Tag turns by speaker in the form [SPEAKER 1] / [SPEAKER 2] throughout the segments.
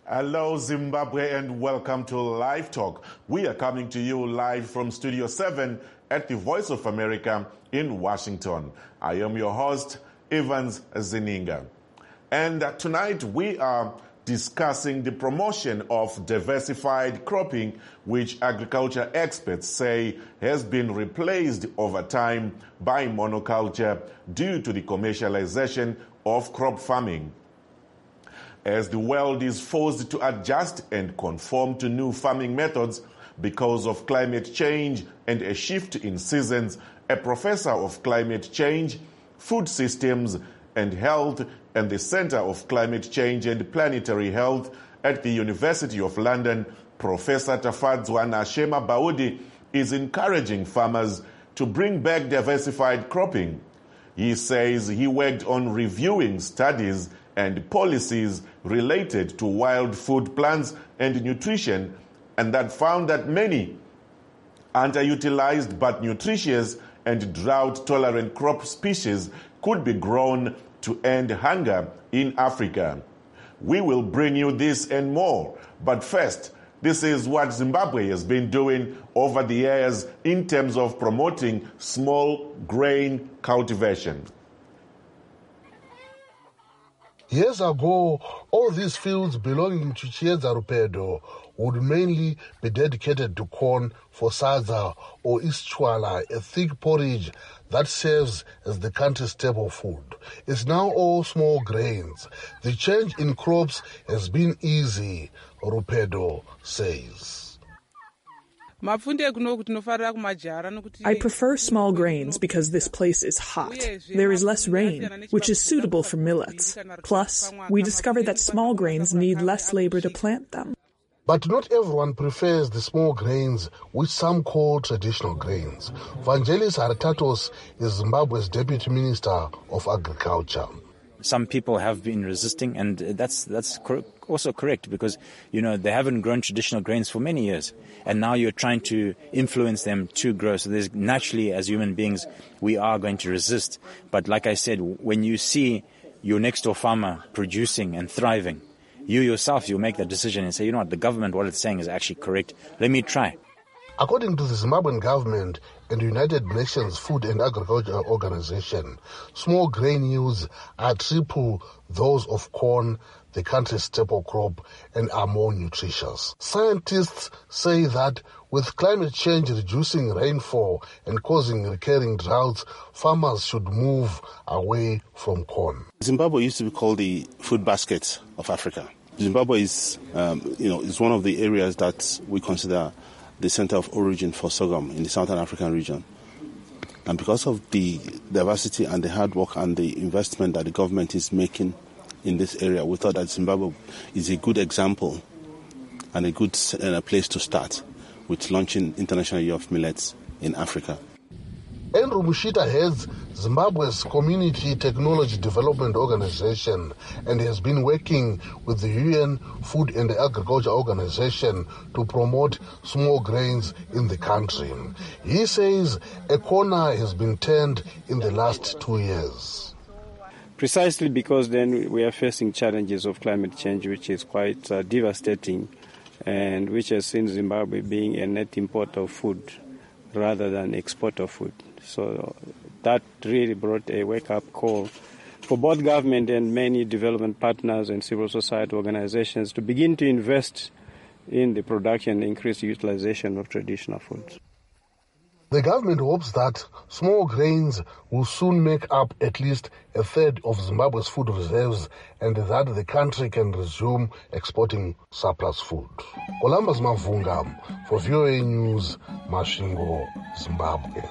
[SPEAKER 1] Hello, Zimbabwe, and welcome to Live Talk. We are coming to you live from Studio 7 at the Voice of America in Washington. I am your host, Evans Zininga. And tonight we are discussing the promotion of diversified cropping, which agriculture experts say has been replaced over time by monoculture due to the commercialization of crop farming. As the world is forced to adjust and conform to new farming methods because of climate change and a shift in seasons, a professor of climate change, food systems and health and the Center of Climate Change and Planetary Health at the University of London, Professor Tafadzwana Shema Baudi, is encouraging farmers to bring back diversified cropping. He says he worked on reviewing studies and policies related to wild food plants and nutrition, and that found that many underutilized but nutritious and drought-tolerant crop species could be grown to end hunger in Africa. We will bring you this and more, but first, this is what Zimbabwe has been doing over the years in terms of promoting small grain cultivation.
[SPEAKER 2] Years ago, all these fields belonging to Chieza Rupedo would mainly be dedicated to corn for sadza or ischwala, a thick porridge that serves as the country's staple food. It's now all small grains. The change in crops has been easy, Rupedo says.
[SPEAKER 3] I
[SPEAKER 4] prefer small grains because this place is hot. There is less rain, which is suitable for millets. Plus, we discovered that small grains need less labor to plant them.
[SPEAKER 2] But not everyone prefers the small grains, which some call traditional grains. Vangelis Hartatos is Zimbabwe's Deputy Minister of Agriculture.
[SPEAKER 5] Some people have been resisting, and that's also correct because, they haven't grown traditional grains for many years. And now you're trying to influence them to grow. So there's naturally, as human beings, we are going to resist. But like I said, when you see your next door farmer producing and thriving, you yourself, you'll make that decision and say, you know what, the government, what it's saying is actually correct. Let me try.
[SPEAKER 2] According to the Zimbabwean government and the United Nations Food and Agriculture Organization, small grain yields are triple those of corn, the country's staple crop, and are more nutritious. Scientists say that with climate change reducing rainfall and causing recurring droughts, farmers should move away from corn.
[SPEAKER 6] Zimbabwe used to be called the food basket of Africa. Zimbabwe is, is one of the areas that we consider the center of origin for sorghum in the Southern African region. And because of the diversity and the hard work and the investment that the government is making in this area, we thought that Zimbabwe is a good example and a good place to start with launching International Year of Millets in Africa.
[SPEAKER 2] Andrew Mushita heads Zimbabwe's Community Technology Development Organization and has been working with the UN Food and Agriculture Organization to promote small grains in the country. He says a corner has been turned in the last 2 years.
[SPEAKER 7] Precisely because then we are facing challenges of climate change, which is quite devastating and which has seen Zimbabwe being a net importer of food rather than exporter of food. So that really brought a wake-up call for both government and many development partners and civil society organizations to begin to invest in the production and increase utilization of traditional foods.
[SPEAKER 2] The government hopes that small grains will soon make up at least a third of Zimbabwe's food reserves and that the country can resume exporting surplus food. Columbus Mavunga for VOA News, Masvingo, Zimbabwe.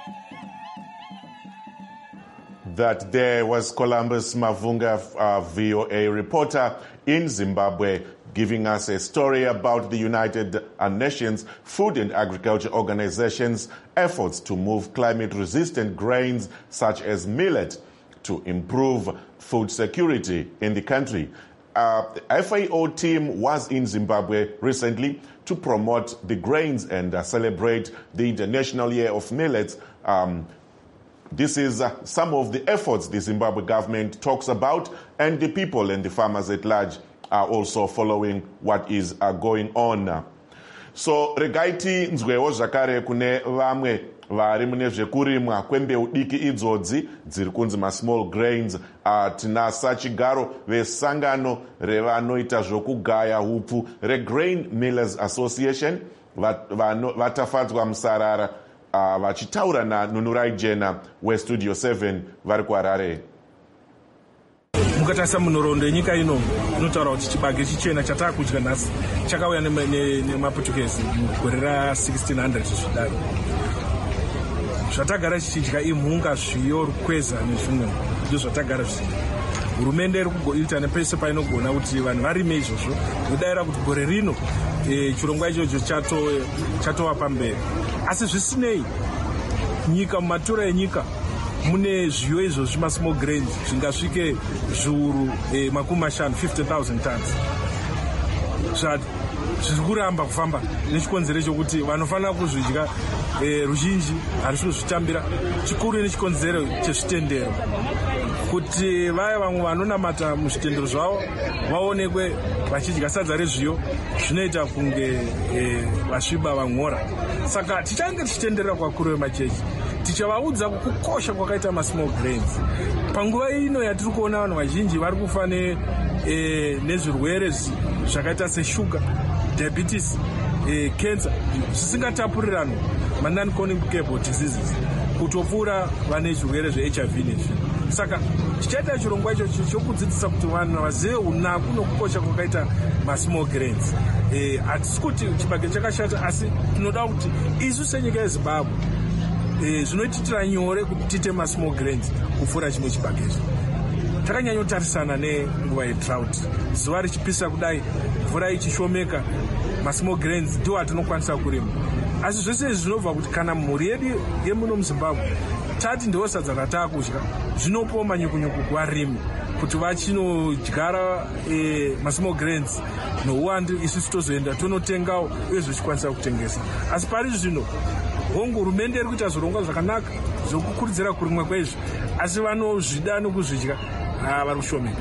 [SPEAKER 1] That there was Columbus Mavunga, VOA reporter in Zimbabwe, giving us a story about the United Nations Food and Agriculture Organization's efforts to move climate-resistant grains such as millet to improve food security in the country. The FAO team was in Zimbabwe recently to promote the grains and celebrate the International Year of Millets. This is some of the efforts the Zimbabwe government talks about, and the people and the farmers at large are also following what is going on. So regaiti nzwewo zvakare kune vamwe vari mune zvekurimwa kwembeu diki idzodzi dziri kunzi small grains. Tina sachigaro vesangano revanoita zvokugaya hupfu reGrain Millers Association vatafadzwa musarara vachitaura naNunurai Jena weStudio 7 vari kuHarare.
[SPEAKER 8] Mukatarisa munhoroondo yenyika ino inotaura kuti chibage chichena chatakudya nhasi chakauya nemaPortuguese mugore ra1600 zvidaro. Zvatagara chichidya imhunga, zviyo, rukweza nezvimwe ndizvo zvatagara zvichidya. Hurumende iri kugoita nepese painogona kuti vanhu varime izvozvo. Nodayira kuti gore rino chirongwa ichocho chatova pamberi. Asi zvisinei, nyika mumatura enyika mune zviyo izvozvi small grains zvingasvike zviuru 50,000 tons. Zviri kuramba kufamba nechikonzero chokuti vanofanira kuzvidya ruzhinji harisvo zvitambira. Chikuru nechikonzero chezvitendero, kuti vaya vamwe vanonamata muzvitendero zvavo vaonekwe vachidya sadza rezviyo zvinoita kunge vasviba vamhora. Saka tichange tichitenderera kwakuru vemachechi tichavaudza kukosha kwakaita small grains. Panguva ino yatiri kuona vanhu vazhinji vari kufa nezvirwere zvakaita seshuga, diabetes, cancer zvisingatapurirano, non-communicable diseases, kutopfuura vane zvirwere zveHIV nezvi. Saka tichaita chirongwa ichocho chokudzidzisa kuti vanhu vazive unaku nokukosha kwakaita small grains. Hatisi kuti chibage chakashata, asi tinoda kuti isu senyika yeZimbabwe zvinoititira nyore kuti tite small grains kupfuura chimwe chibagecho. Takanyanyotarisana nenguva yedrought, zuva richipisa kudai, mvura ichishomeka, small grains ndiwo atinokwanisa kurima. Asi zvese izvi zvinobva kuti kana mhuri yedu yemuno muZimbabwe tati ndiwo sadza ratakudya, zvinopawo manyukunyuku kuvarimi kuti vachinodyara small grains nouwandu, isusu tozoenda tonotengawo uye zvichikwanisa kutengesa. Asi pari zvino hongu hurumende iri kuita zvirongwa zvakanaka zvokukurudzira kurimwa kwezvi, asi vanozvida nokuzvidya vari kushomeka.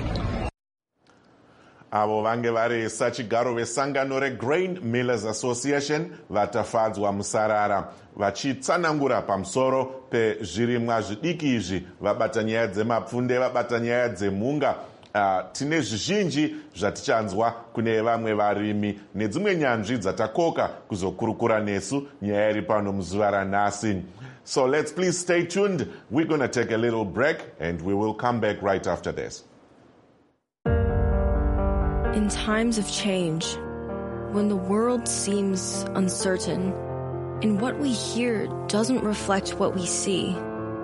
[SPEAKER 1] Avo vange vari sachigaro vesangano reGrain Millers Association vatafadzwa musarara vachitsanangura pamusoro pezvirimwa zvidiki izvi. Vabata nyaya dzemapfunde, vabata nyaya dzemhunga. Tine zvizhinji zvatichanzwa kune vamwe varimi nedzimwe nyanzvi dzatakoka kuzokurukura nesu nyaya iri pano muzuva ranhasi. So let's please stay tuned. We're going to take a little break and we will come back right after this.
[SPEAKER 9] In times of change, when the world seems uncertain and what we hear doesn't reflect what we see,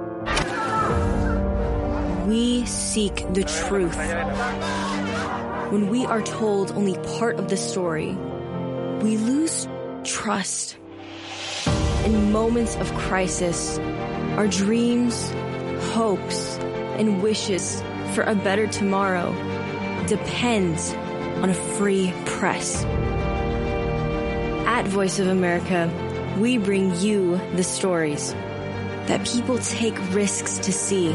[SPEAKER 9] we seek the truth. When we are told only part of the story, we lose trust. In moments of crisis, our dreams, hopes, and wishes for a better tomorrow depend on a free press. At Voice of America, we bring you the stories that people take risks to see.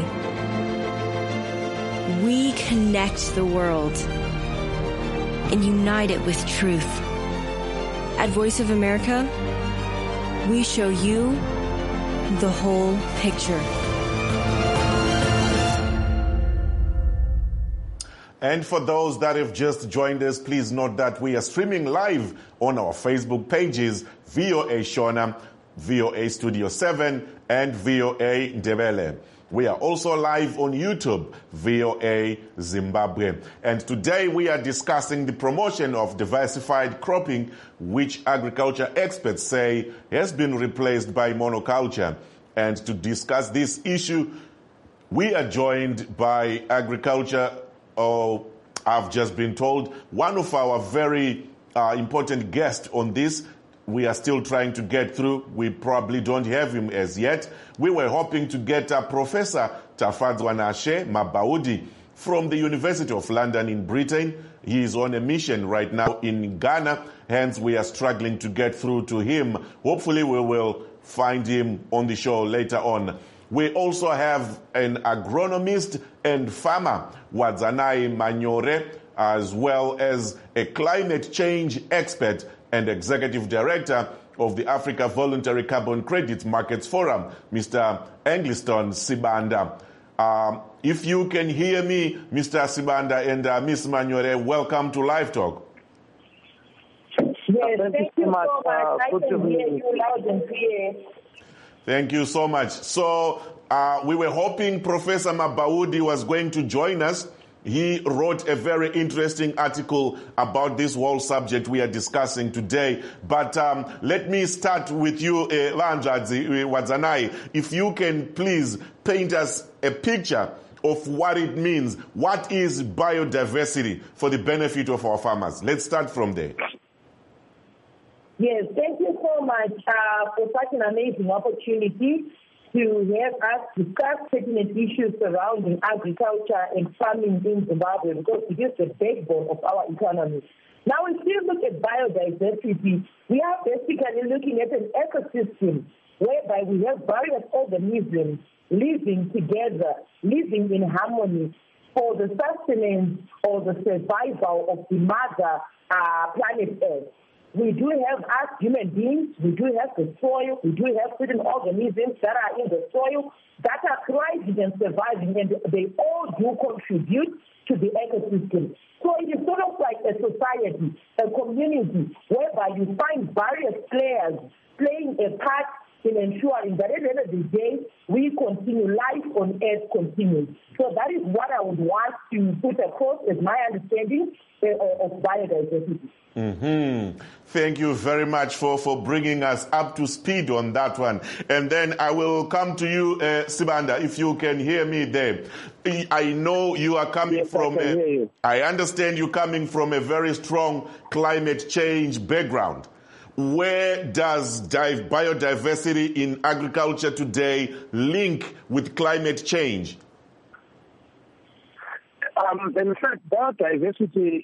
[SPEAKER 9] We connect the world and unite it with truth. At Voice of America, we show you the whole picture.
[SPEAKER 1] And for those that have just joined us, please note that we are streaming live on our Facebook pages, VOA Shona, VOA Studio 7, and VOA Ndebele. We are also live on YouTube, VOA Zimbabwe. And today we are discussing the promotion of diversified cropping, which agriculture experts say has been replaced by monoculture. And to discuss this issue, we are joined by I've just been told, one of our very important guests on this. We are still trying to get through. We probably don't have him as yet. We were hoping to get Professor Tafadzwa Nashe Mabaudi from the University of London in Britain. He is on a mission right now in Ghana. Hence, we are struggling to get through to him. Hopefully, we will find him on the show later on. We also have an agronomist and farmer, Wadzanai Manyore, as well as a climate change expert and executive director of the Africa Voluntary Carbon Credit Markets Forum, Mr. Engliston Sibanda. If you can hear me, Mr. Sibanda and Ms. Manyore, welcome to Live Talk.
[SPEAKER 10] Yes, thank you so much. I can hear you loud and clear.
[SPEAKER 1] Thank you so much. So we were hoping Professor Mabaudi was going to join us. He wrote a very interesting article about this whole subject we are discussing today. But let me start with you, Lanjadzi Wadzanai. If you can please paint us a picture of what it means. What is biodiversity for the benefit of our farmers? Let's start from there.
[SPEAKER 10] Yes, thank you so much for such an amazing opportunity to have us discuss pertinent issues surrounding agriculture and farming in Zimbabwe, because it is the backbone of our economy. Now, if you look at biodiversity, we are basically looking at an ecosystem whereby we have various organisms living together, living in harmony for the sustenance or the survival of the mother planet Earth. We do have us human beings, we do have the soil, we do have certain organisms that are in the soil that are thriving and surviving, and they all do contribute to the ecosystem. So it is sort of like a society, a community, whereby you find various players playing a part in ensuring that at the end of the day, we continue, life on Earth continues. So that is what I would want to put across as my understanding of biodiversity.
[SPEAKER 1] Mm-hmm. Thank you very much for bringing us up to speed on that one. And then I will come to you, Sibanda, if you can hear me there. I know you are coming from I understand you're coming from a very strong climate change background. Where does biodiversity in agriculture today link with climate change?
[SPEAKER 11] In fact, biodiversity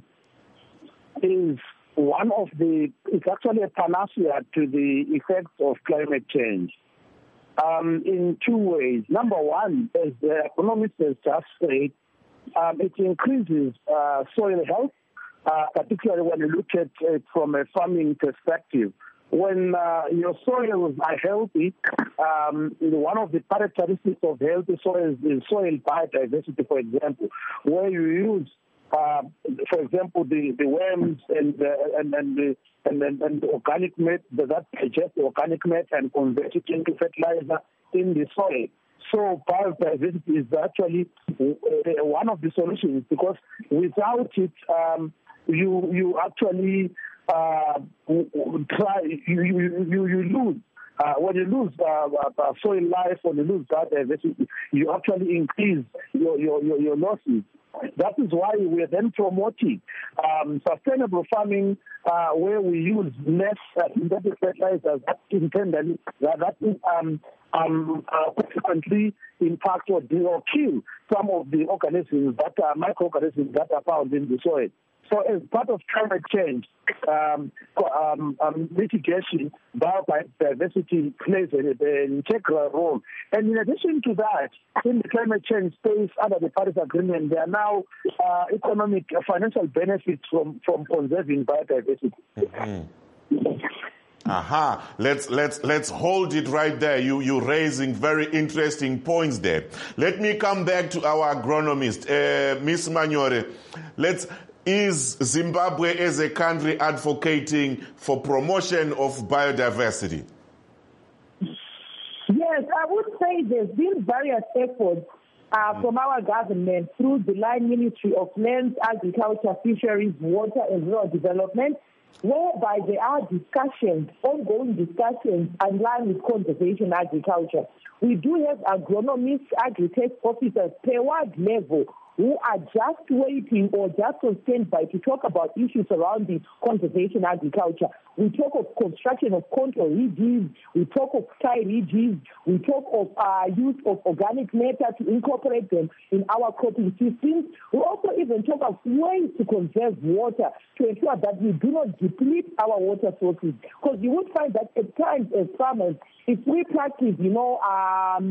[SPEAKER 11] is one of it's actually a panacea to the effects of climate change in two ways. Number one, as the economist has just said, it increases soil health, particularly when you look at it from a farming perspective. When your soils are healthy, one of the characteristics of healthy soils is soil biodiversity, for example, where you use, for example, the worms and the organic matter that digest the organic matter and convert it into fertilizer in the soil. So biodiversity is actually one of the solutions, because without it, you actually you lose. When you lose soil life, when you lose biodiversity, you actually increase your losses. That is why we are then promoting sustainable farming, where we use less synthetic fertilizers that consequently impact or kill some of the organisms that are microorganisms that are found in the soil. So as part of climate change mitigation, biodiversity plays an integral role. And in addition to that, in the climate change space, under the Paris Agreement, there are now economic, financial benefits from conserving biodiversity.
[SPEAKER 1] Mm-hmm. Aha. Let's hold it right there. You're raising very interesting points there. Let me come back to our agronomist, Ms. Manyore. Is Zimbabwe as a country advocating for promotion of biodiversity?
[SPEAKER 10] Yes, I would say there's been various efforts from our government through the Line Ministry of Lands, Agriculture, Fisheries, Water and Rural Development, whereby there are ongoing discussions in line with conservation agriculture. We do have agronomists, agri-tech officers per ward level who are just waiting or just on standby to talk about issues around the conservation agriculture. We talk of construction of control ridges, we talk of tie ridges, we talk of use of organic matter to incorporate them in our cropping systems. We also even talk of ways to conserve water to ensure that we do not deplete our water sources. Because you would find that at times as farmers, if we practice,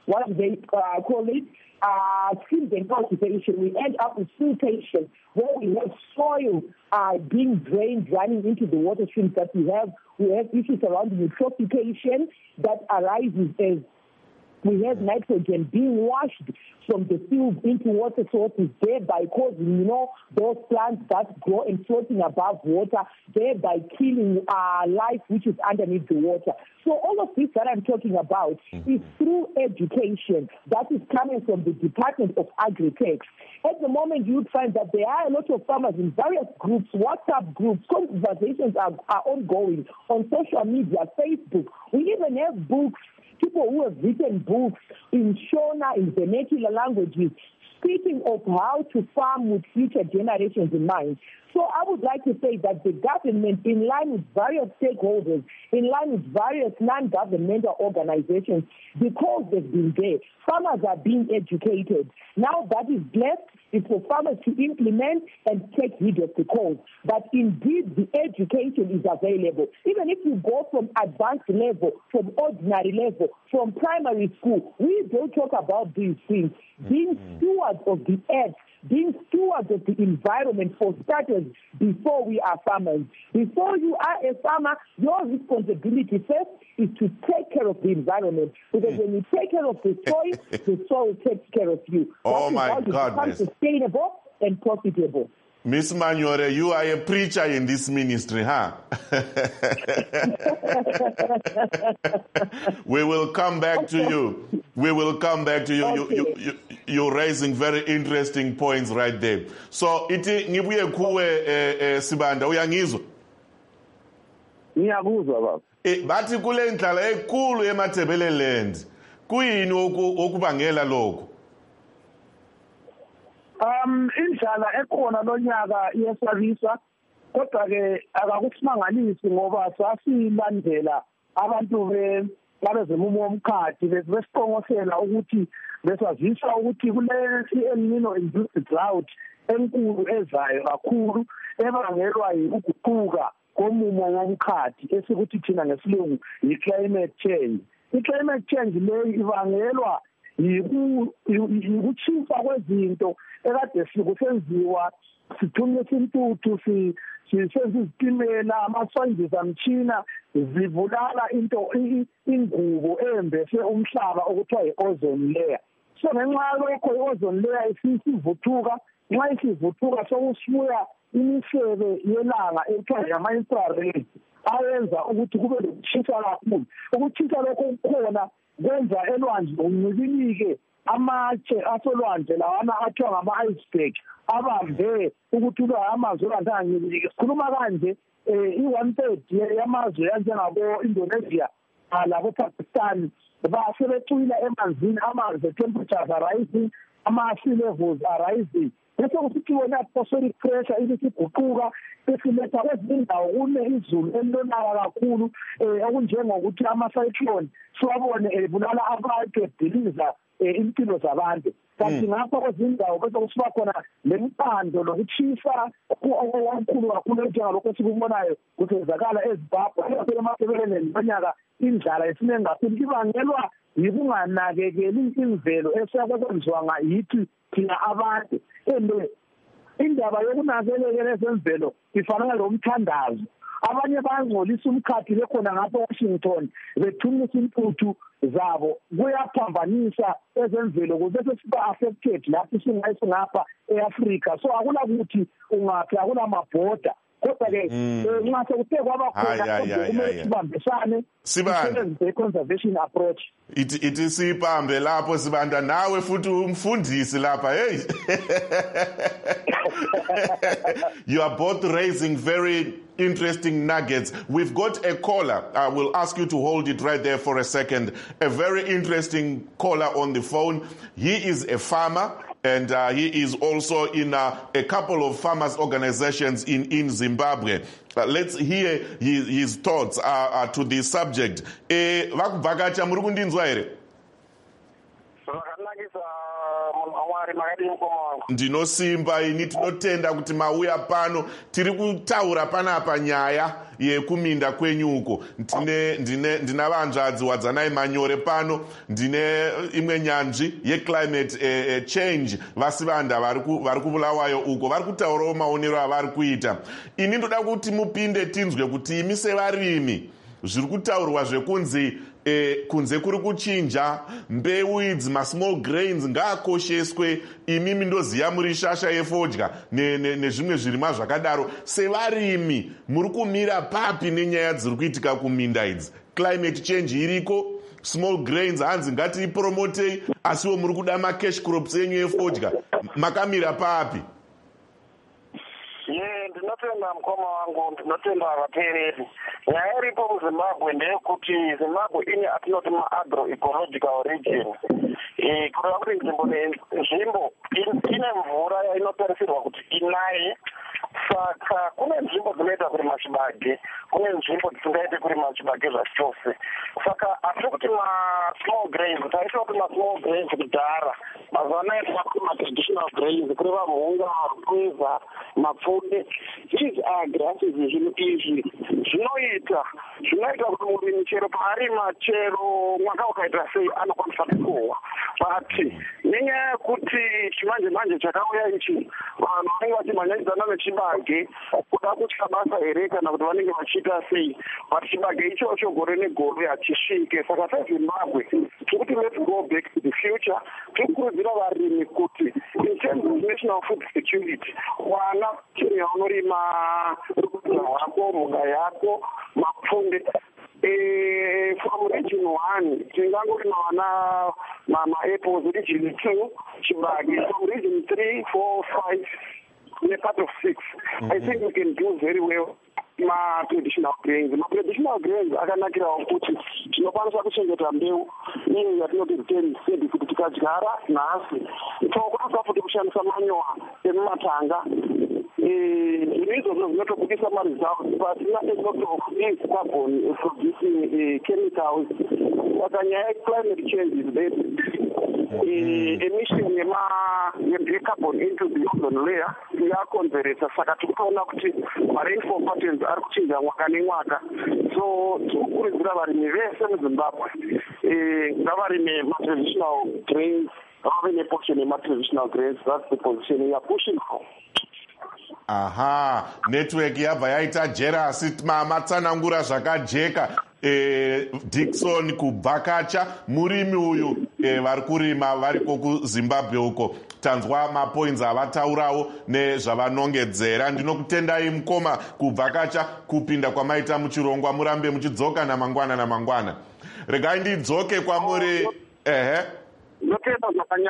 [SPEAKER 10] what do they call it? Seed and cultivation. We end up with siltation, where we have soil being drained, running into the water streams that we have. We have issues around eutrophication that arises as we have nitrogen being washed from the field into water sources, thereby causing, those plants that grow and floating above water, thereby killing life which is underneath the water. So all of this that I'm talking about is through education that is coming from the Department of Agri-Tech. At the moment, you would find that there are a lot of farmers in various groups, WhatsApp groups, conversations are ongoing on social media, Facebook. We even have books, people who have written books in Shona, in vernacular languages, speaking of how to farm with future generations in mind. So I would like to say that the government, in line with various stakeholders, in line with various non-governmental organizations, because they've been there, farmers are being educated. Now that is left is for farmers to implement and take heed of the cause. But indeed, the education is available. Even if you go from advanced level, from ordinary level, from primary school, we don't talk about these things. Being stewards of the earth, being stewards of the environment for starters before we are farmers. Before you are a farmer, your responsibility first is to take care of the environment. Because when you take care of the soil takes care of you.
[SPEAKER 1] Oh, my goodness.
[SPEAKER 10] Become sustainable and profitable.
[SPEAKER 1] Miss Manyore, you are a preacher in this ministry, huh? We will come back to you. We will come back to you. Okay. You're raising very interesting points right there. So, iti ngibuye kuwe Sibanda, uyangizwa?
[SPEAKER 11] Ngiyakuzwa baba.
[SPEAKER 1] Bathi kule ndlala enkulu eMathebeleland. Kuyini okubangela lokho?
[SPEAKER 11] Indlala ekhona lonyaka iyesabisa, kodwa ke akakusimangalisi ngoba sasilandela abantu babezemumo womkhathi besiqongosela ukuthi besazisa ukuthi kule El Nino induced drought enkulu ezayo kakhulu ebangelwa ukuguquka komumo womkhathi esikuthi thina ngesilungu yi-climate change. I-climate change leyo ibangelwa yikutshintsha kwezinto ekade sikusenziwa sithunyisa intuthu sisenza izitimela amaswayizamtshina zibulala ingubo embese umhlaba okuthiwa yi-ozone layer. So ngenxa yalokho i-ozone layer isivuthuka, nxa isivuthuka sokusibuya imisebe yelanga ekuthiwa yama-infrared ayenza ukuthi kube lokutshintsha kakhulu. Ukutshintsha lokho kukhona kwenza elwandle uncibilike amatshe asolwandle lawana athiwa ngama-iceberg abambe ukuthi amazwe olwandle angancibilike. Sikhuluma kanje i-1/3 yamazwe anjengabo-Indonesia labo-Pakistan basebecwila emanzini, amanzi temperatures are rising, ama-sea levels are rising. Bese kusithi wona atmospheric pressure ibisiguquka besiletha kwezinye indawo kune izulu elilonaka kakhulu okunjengokuthi ama-cyclone siwabone ebulala abantu ediliza impilo zabantu. Kanti ngapha kwezinye indawo bese kusiba khona lempando lokutshisa okukhulu kakhulu njengalokho esikubonayo kusenzakala eZimbabwe emathebeleni lonyaka indlala esiningi kakhulu ibangelwa yikunganakekeli imvelo esiyakwenziwa yithi thina abantu. Indaba yokunakekela ezemvelo ifana lomthandazo. Abanye bayangcolisa umkhathi bekhona ngapha eWashington bethumisa intuthu zabo kuyaphambanisa ezemvelo kubese siba affected lapho singapha eAfrica. So akulakuthi ungaphi akulamabhoda. Kodwa ke nxa sekuthe kwaba khona kumele sibambisane sisebenzise i-conservation approach.
[SPEAKER 1] Ithi siphambe lapho Sibanda nawe futhi umfundisi lapha. Hey. You are both raising very interesting nuggets. We've got a caller. I will ask you to hold it right there for a second. A very interesting caller on the phone. He is a farmer. And he is also in a couple of farmers' organizations in Zimbabwe. Let's hear his thoughts to this subject. Vakuvakacha muri kundinzwa here?
[SPEAKER 12] Mwari makadini mukoma wangu.
[SPEAKER 1] Ndinosimba, ini tinotenda kuti mauya pano tiri kutaura panapa nyaya yekuminda kwenyu uko. Ndina vanzvadzi Wadzanai Manyore pano, ndine imwe nyanzvi yeclimate change Vasivanda vari kuBulawayo uko, vari kutaurawo maonero avari kuita. Ini ndoda kuti mupinde tinzwe kuti imi sevarimi zviri kutaurwa zvekunzi kunze kuri kuchinja mbeu idzi masmall grains ngaakosheswe. Imimi ndoziya muri shasha yefodya nezvimwe zvirimwa zvakadaro. Sevarimi muri kumira papi nenyaya dziri kuitika kuminda idzi? Climate change iriko, small grains hanzi ngatiipromotei, asiwo muri kuda macash crops enyu efodya. Makamira papi?
[SPEAKER 12] Ndinotenda mukoma wangu, ndinotenda vateereri. Nyaya iripo muZimbabwe ndeyekuti Zimbabwe ine atinoti ma-agro-ecological region. Kureva kuti nzvimbo ine mvura inotarisirwa kuti inaye. Saka kune nzvimbo dzinoita kurima chibage, kune nzvimbo dzisingaite kurima chibage zvachose. Saka hatiri kuti ma-small grains, taisha kuti ma-small grains kudhara. Mazuva anaya ma-traditional grains, kureva mhunga, rupeza, mapfunde. These are grasses zvinhu izvi zvinoita kuti murimi chero paarima chero mwaka ukaita sei anokwanisa kukohwa. But nenyaya yekuti chimanje chakauya ichi, vanhu vanenge vachimhanyanyidzana nechibage kuda kutya basa here kana kuti vanenge vachiita sei. But chibage ichocho gore negore hachisvike. Saka seZimbabwe tiri kuti let's go back to the future. Tiri kukurudzira varimi kuti in terms of national food security, wana chero yaunorima rupeza rwako, mhuka yako, mapfunde. From region 1, tingangorima vana ma-apples, region 2, chibage. From region 3, 4, 5, in a part of 6. I think we can do very well ma-traditional grains. Ma-traditional grains akanakirawo kuti tinokwanisa kuchengeta mbeu iyo yatinoti return seed kuti tikadyara nhasi. Tinokwanisa futi kushandisa manyowa emumatanga. Izvozvo zvinotobudisa ma-results, but a lot of these carbon producing chemicals. Saka nyaya climate change is there. Emission yecarbon into the ozone layer yakonzeresa. Saka tikuona kuti ma-rainfall patterns ari kuchinja mwaka nemwaka. So tikukurudzira varimi vese muZimbabwe ngavarime ma-traditional grains, vave neportion yema-traditional grains. That's the position we are pushing for.
[SPEAKER 1] Aha, network yabva yaita jerasi, matsanangura zvakajeka. Dickson kubvakacha, murimi uyu vari kurima variko kuZimbabwe uko. Tanzwa mapoints avataurawo nezvavanongedzera. Ndinokutendai mukoma kubvakacha kupinda kwamaita muchirongwa, murambe muchidzoka namangwana. Regai ndidzoke kwamuri.
[SPEAKER 12] Ndokutenda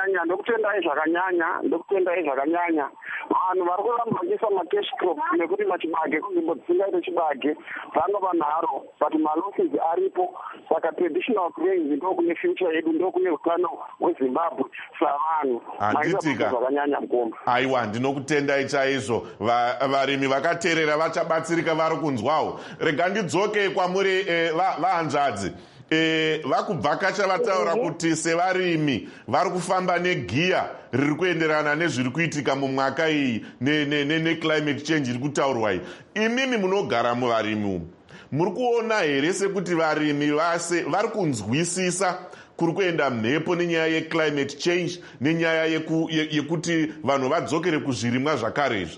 [SPEAKER 12] zvakanyanya. Vanhu vari kuramba vachiisa macash crops nekurima chibage kunzvimbo dzisingaite chibage vanova nharo, but malosses aripo. Saka traditional grains ndokune future yedu, ndokune utano hweZimbabwe savanhu.
[SPEAKER 1] Handitika
[SPEAKER 12] zvakanyanya mukoma.
[SPEAKER 1] Aiwa, ndinokutendai chaizvo. Varimi vakateerera vachabatsirika vari kunzwawo. Rega ndidzoke kwamuri vahanzvadzi. Vakubvakacha vataura kuti sevarimi vari kufamba negiya riri kuenderana nezviri kuitika mumwaka iyi neclimate change iri kutaurwa iyi. Imimi munogara muvarimi umu, muri kuona here sekuti varimi vase vari kunzwisisa kuri kuenda mhepo nenyaya yeclimate change nenyaya yekuti vanhu vadzokere kuzvirimwa zvakarezvi?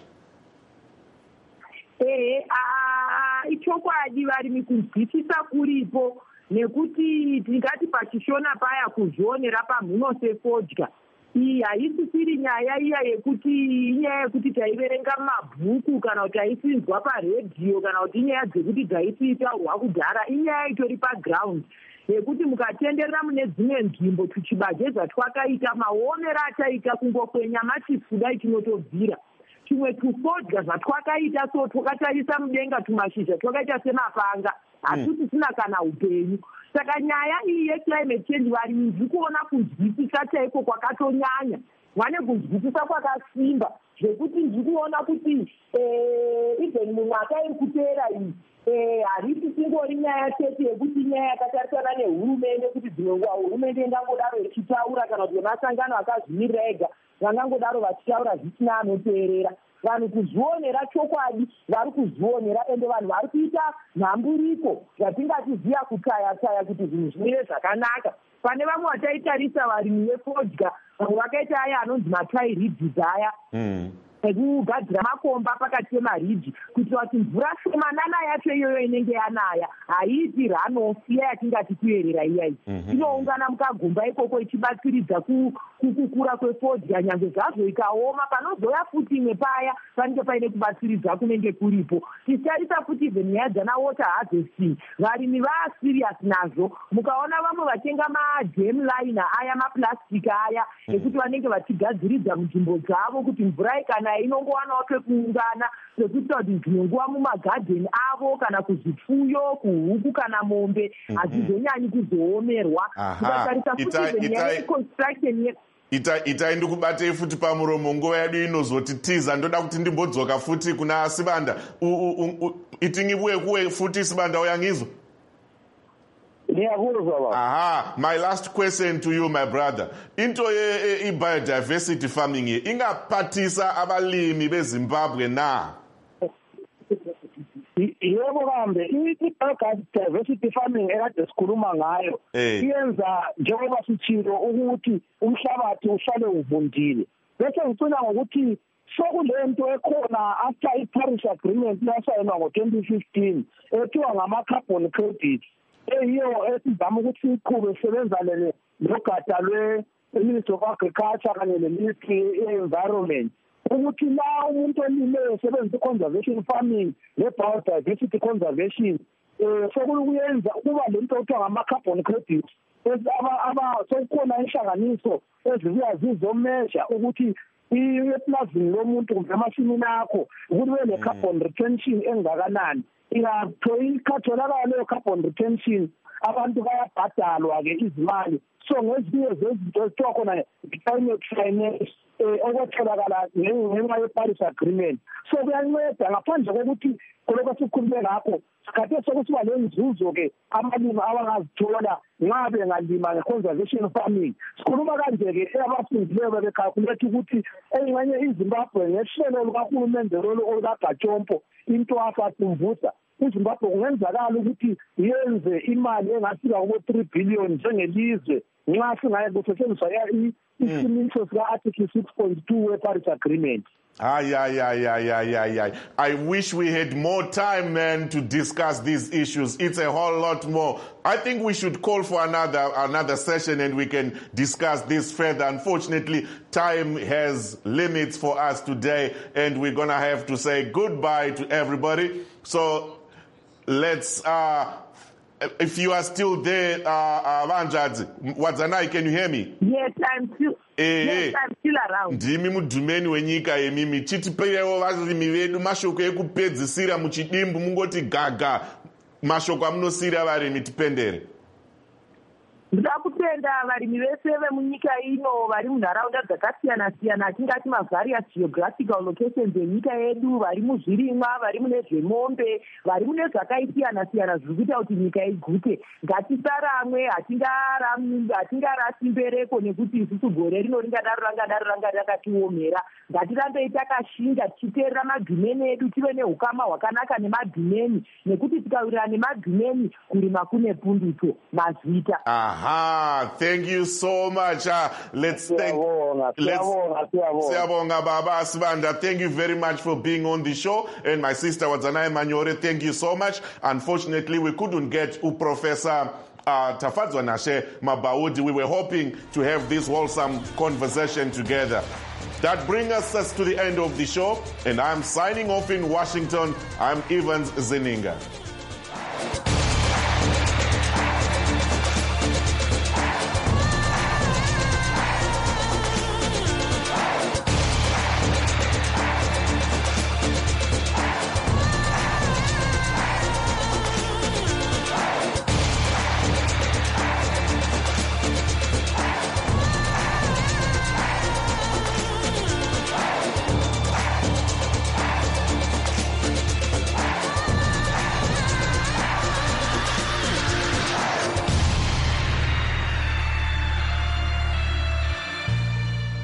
[SPEAKER 10] Ichokwadi varimi kunzwisisa kuripo, nekuti tingati pachishona paya kuzvionera pamhuno sefodya. Iyi haisisiri nyaya iya yekuti inyaya yekuti taiverenga mabhuku kana kuti taisinzwa paredhiyo kana kuti inyaya dzekuti dzaisitaurwa kudhara. Inyaya itori paground yekuti mukatenderera mune dzimwe nzvimbo tuchibage zvatwakaita, maonero ataita kungokwenya matifudai tinotobvira. Tumwe tufodya zvatwakaita so twakatarisa mudenga tumashizha twakaita semapanga, asi tisina kana upenyu. Saka nyaya iyi yeclimate change varimi ndiri kuona kunzwisisa chaiko kwakatonyanya, vane kunzwisisa kwakasimba zvekuti ndiri kuona kuti even mumwaka iri kuteera iyi harisi singori nyaya chete yekuti nyaya yakatarisana nehurumende, kuti dzimwe nguva hurumende ingangodaro ichitaura kana kuti masangano akazvimirira ega, vangangodaro vachitaura zvisina anoteerera. Vanhu kuzvionera chokwadi vari kuzvionera, ende vanhu vari kuita nhamburiko zvatingatiziya kutaya kuti zvinhu zvimire zvakanaka. Pane vamwe vataitarisa varimi vefodya, vamwe vakaita aya anonzi matairidhis aya ekugadzira makomba pakati pemaridhi kuitira kuti mvura shomanana yacho iyoyo inenge yanaya haiiti ranofiya yatingati kuyerera iyai inoungana mukagomba ikoko ichibatsiridza kukura kwefodya. Nyange zvazvo ikaoma, panozoya futi imwe paya panenge paine kubatsiridza kunenge kuripo. Tichitarisa futi nyaya dzanawater harvesting, varimi vaasirious nazvo. Mukaona vamwe vatenga madam liner aya maplastic aya ekuti vanenge vachigadziridza munzvimbo dzavo kuti mvura ikana inongowanawo pekuungana pekuita kuti zvinonguva mumagadheni avo kana kuzvipfuyo, kuhuku kana mombe hazvizonyanyi kuzoomerwa. Mukatarisa futi nyaya yeconstruction
[SPEAKER 1] itai ndikubatei futi pamuromo, nguva yedu inozotitiza. Ndoda kuti ndimbodzoka futi kuna Sibanda. Itingibuye kuwe futi Sibanda, uyangizwa? My last question to you, my brother. Into biodiversity farming ingaphathisa abalimi beZimbabwe na?
[SPEAKER 11] Yebo kambe, i-biodiversity farming ekade sikhuluma ngayo iyenza njengoba sitshilo ukuthi umhlabathi uhlale uvundile. Bese ngicina ngokuthi sokulento ekhona after i-Paris Agreement yasayinwa ngo-2015 ethiwa ngama-carbon credits, eyiyo esizama ukuthi siqhube sisebenzane nogada lwe-Ministry of Agriculture kanye ne-Ministry ye-Environment ukuthi la umuntu olileyo esebenzisa i-conservation farming ne-biodiversity conservation sekuyenza ukuba lento okuthiwa ngama-carbon credits sekukhona inhlanganiso ezibuya zizomeasure ukuthi eplazini lomuntu kumbe emasimini akho ukuthi kube ne-carbon retention engakanani. Ikhatholakala leyo carbon retention, abantu bayabhadalwa-ke izimali. So ngezinye zezinto ezithiwa khona i-climate finance okwetholakala ngenxa ye-Paris Agreement. So kuyanceda ngaphandle kokuthi kolokho sikhulume ngakho sikhathe sokusiba lenzuzo-ke abalimi abangazithola nxa bengalima nge-conservation farming. Sikhuluma kanje-ke abafundileyo bebekhalkuletha ukuthi engxenye iZimbabwe ngehlelo lukahulumende lolu olukagajompo into asatumvusa iZimbabwe kungenzakala ukuthi yenze imali engafika kubo-3 billion njengelizwe nxa singaye kusetshenziswa isimiso sika-article 6.2 we-Paris Agreement.
[SPEAKER 1] I wish we had more time, man, to discuss these issues. It's a whole lot more. I think we should call for another session and we can discuss this further. Unfortunately, time has limits for us today and we're going to have to say goodbye to everybody. So let's, if you are still there, Vanjadzi, Wadzanai, can you hear me?
[SPEAKER 10] Yes, I'm still. Yes, I'm still around.
[SPEAKER 1] Ndimi mudhumeni wenyika yemimi chitipirewo varimi vedu mashoko ekupedzisira muchidimbu mungoti gaga mashoko amunosira varimi tipendere.
[SPEAKER 10] Ndoda kutenda varimi vese vemunyika ino vari munharaunda dzakasiyana-siyana atingati mavarious geographical locations enyika yedu, vari muzvirimwa, vari mune zvemombe, vari mune zvakaisiyana-siyana zviri kuita kuti nyika igute. Ngatisaramwe, hatingarasi mbereko nekuti isusu gore rino ringadaro ranga rakatiomera. Ngatirambei takashinga tichiteerera madhumeni edu, tive neukama hwakanaka nemadhumeni, nekuti tikawirira nemadhumeni kurima kune pundutso mazita.
[SPEAKER 1] Thank you so much. Let's thank Siyabonga Baba Sibanda. Thank you very much for being on the show. And my sister Wadzanai Manyore, thank you so much. Unfortunately, we couldn't get Professor Tafadzwa Nashe Mabaudi. We were hoping to have this wholesome conversation together. That brings us to the end of the show. And I'm signing off in Washington. I'm Evans Zininga.